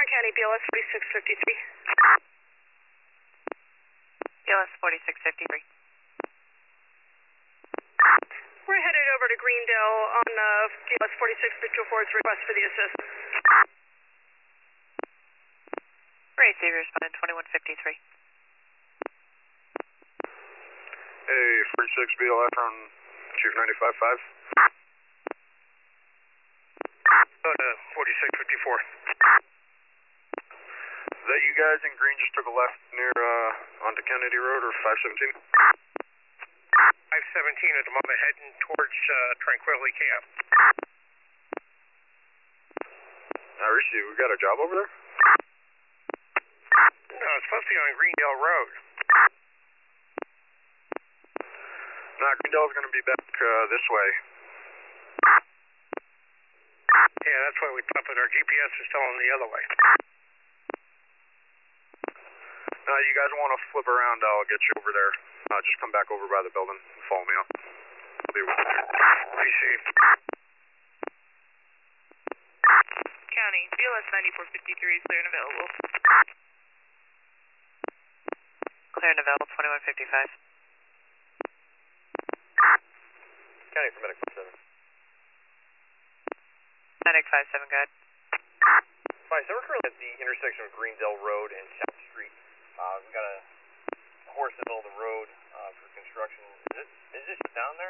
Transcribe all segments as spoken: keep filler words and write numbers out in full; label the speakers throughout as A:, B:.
A: Warren County, B L S forty-six fifty-three.
B: B L S forty-six fifty-three.
A: We're headed over to Greendale on uh, B L S forty-six fifty-four's request for the assist.
B: Great, Xavier responded twenty-one fifty-three.
C: Hey, forty-six B L S on Chief ninety-five five.
D: Go to forty-six fifty-four.
C: Is that you guys in green just took a left near uh, onto Kennedy Road or five seventeen?
D: five seventeen at the moment, heading towards uh, Tranquility Camp.
C: Uh, Rishi, we got a job over there?
D: No, it's supposed to be on Greendale Road.
C: Nah, Greendale's going to be back uh, this way.
D: Yeah, that's why we thought, but our G P S is telling the other way.
C: Uh, you guys want to flip around, I'll get you over there. Uh, just come back over by the building and follow me up. I'll be with you.
D: Receive.
B: County, B L S ninety-four fifty-three is clear and available. Clear and available, twenty-one fifty-five.
C: County for medic seven.
B: Medic five seven, go ahead.
E: Fine, so we're currently at the intersection of Greendale Road and South Street. Uh, we got a horse in the middle of the road uh, for construction. Is this, is this down there?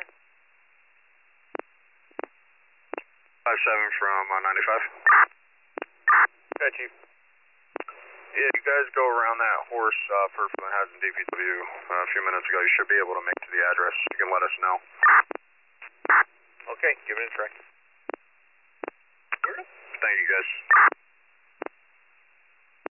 C: five seven from uh, ninety-five.
E: Okay, Chief.
C: Yeah, you guys go around that horse uh, for from the Hazen D P W uh, a few minutes ago. You should be able to make it to the address. You can let us know.
E: Okay, give it a try.
C: Thank you, guys.